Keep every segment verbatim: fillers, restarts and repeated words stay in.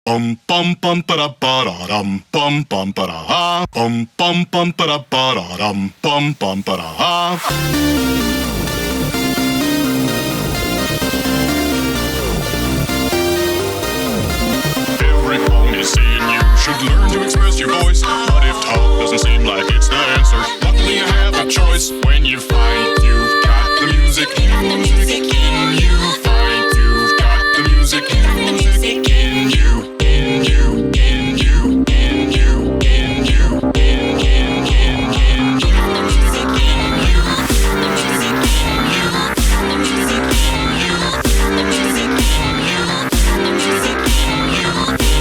Bum bum bum ba da ba da dum bum bum ba da ha bum bum bum ba da ba da dum bum bum ba da ha. Everyone is saying you should learn to express your voice, but if talk doesn't seem like it's the answer, luckily you have a choice. When you find you've got the music, the music in you, find you've got the music, the music in you, in you, in you, in you, in you, in in in in you, the music in you, the music in you, the music in you, the music in you, the music in you.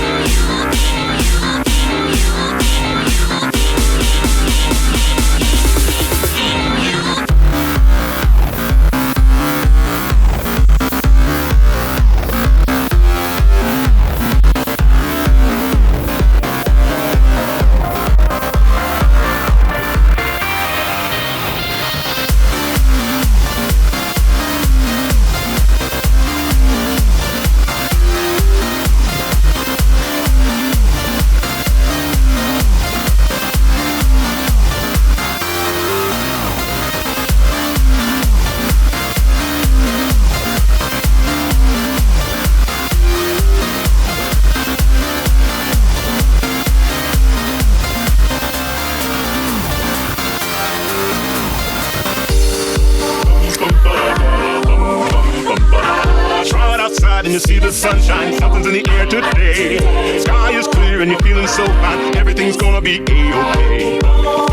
And you see the sunshine, something's in the air today. Sky is clear and you're feeling so fine. Everything's gonna be A-okay.